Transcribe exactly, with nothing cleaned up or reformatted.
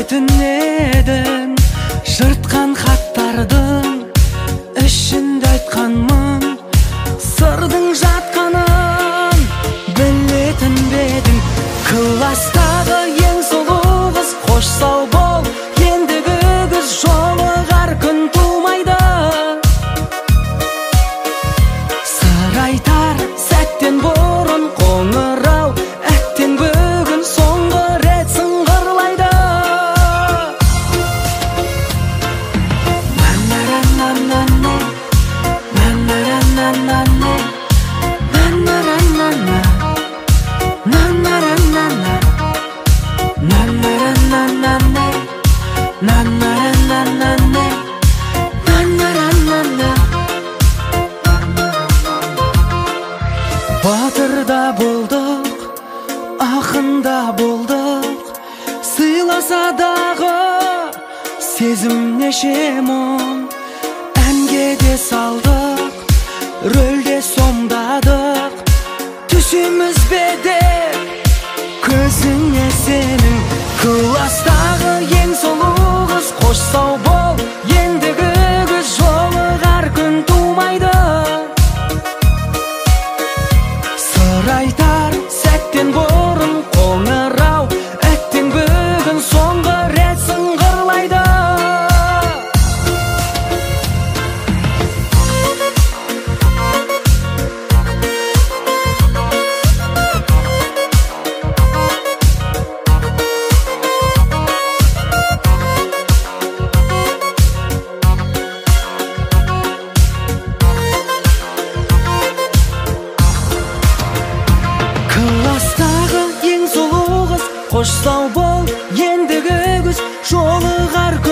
білетін едім, жыртқан хаттардың ішінде айтқанмын, сырдың жатқанын білетін бедің. Класстағы ең сұлу қыз, қош сау бол, ендігі күз жолығар күн тумайды. Сыр айтар сәттен бұрын қоңырау, әттен бүгін соңғы рет сыңғырлайды. На-на-ра-на-на-на, на-на-ра-на-на-на, на-на-ра-на-на, на-на-ра-на-на, на-на-ра-на-на-на, на-на-ра-на-на-на, на-на-ра-на-на. Батырда болдық, ақында болдық, сыйласа дағы сезім неше мұң. Әнге де салдық, рөлде сомдадық, түсіміз бедеп көзіңе сенің. Класстағы ең сұлу қыз, қош сау бол, ендігі күз жолығар күн тумайды. Сыр айтар сәттен бұрын қоңырау, әттен бүгін соңғы рет сыңғырлайды. Класстағы ең сұлу қыз, қош сау бол, ендігі күз жолығар